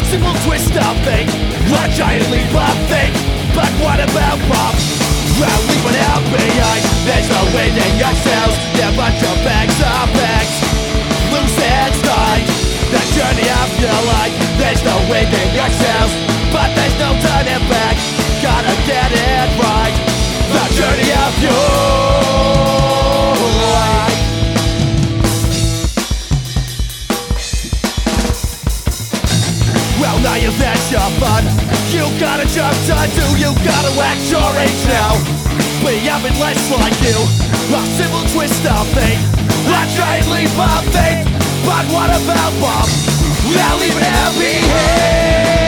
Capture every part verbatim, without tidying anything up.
Simple twist of fate, a giant leap of faith. But what about Bob? Well, leave it out behind. There's no wind in your sails. They're a bunch of bags of bags, loose and tight. The journey of your life. There's no wind in your sails, but there's no turning back. Gotta get it right. The journey of your life. Well, now you've had your fun. You got a job to do. You gotta act your age now. We haven't less like you. A simple twist of fate, a giant leap of faith. But what about Bob? Now leave it out behind.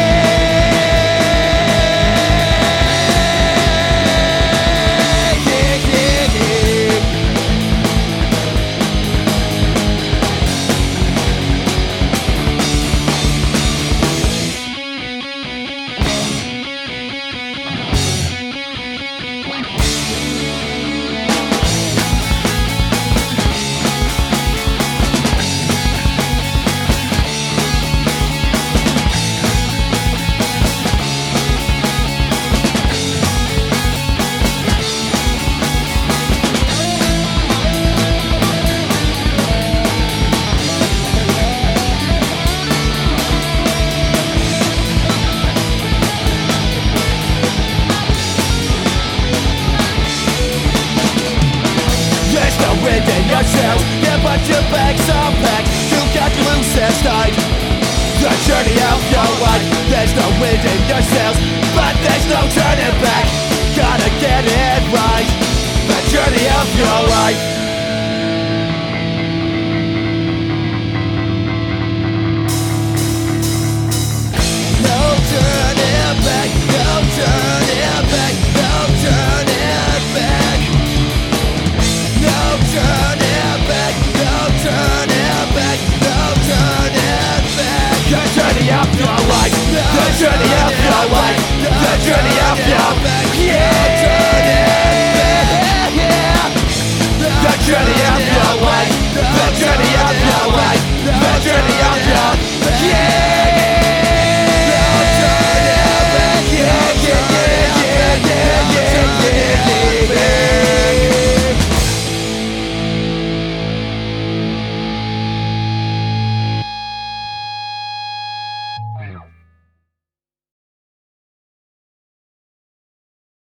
Wind in your sails, yeah, but your bags are packed. You got your loose and tight. The journey of your life. There's no wind in your sails, but there's no turning back. Gotta get it right. The journey of your life. No turning back. No turning back. No turning back. No turning back, no turning back, no turning back. The journey of your life, the journey of your life, the journey of your life, yeah.